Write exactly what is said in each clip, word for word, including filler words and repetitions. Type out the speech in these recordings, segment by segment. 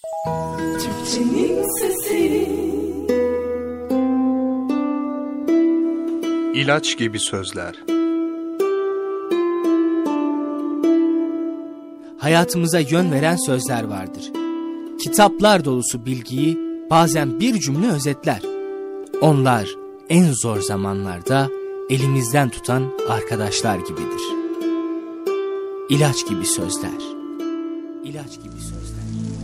Türkçenin sesi. İlaç gibi sözler. Hayatımıza yön veren sözler vardır. Kitaplar dolusu bilgiyi bazen bir cümle özetler. Onlar en zor zamanlarda elimizden tutan arkadaşlar gibidir. İlaç gibi sözler. İlaç gibi sözler.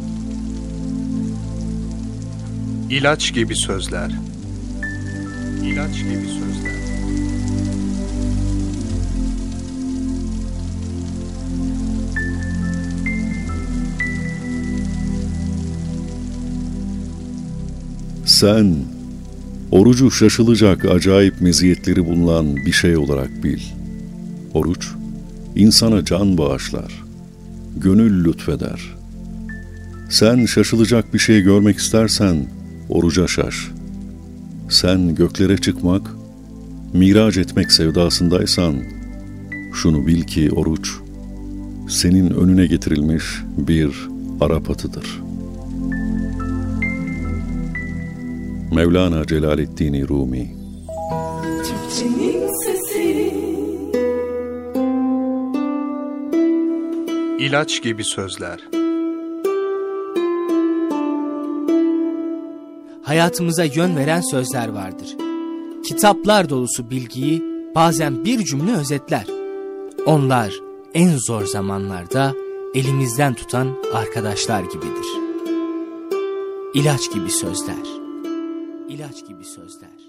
İlaç gibi sözler. İlaç gibi sözler. Sen, orucu şaşılacak acayip meziyetleri bulunan bir şey olarak bil. Oruç, insana can bağışlar, gönül lütfeder. Sen şaşılacak bir şey görmek istersen, oruca şaş. Sen göklere çıkmak, miraç etmek sevdasındaysan, şunu bil ki oruç, senin önüne getirilmiş bir Arap atıdır. Mevlana Celaleddin Rumi. Türkçenin sesi. İlaç gibi sözler. Hayatımıza yön veren sözler vardır. Kitaplar dolusu bilgiyi bazen bir cümle özetler. Onlar en zor zamanlarda elimizden tutan arkadaşlar gibidir. İlaç gibi sözler. İlaç gibi sözler.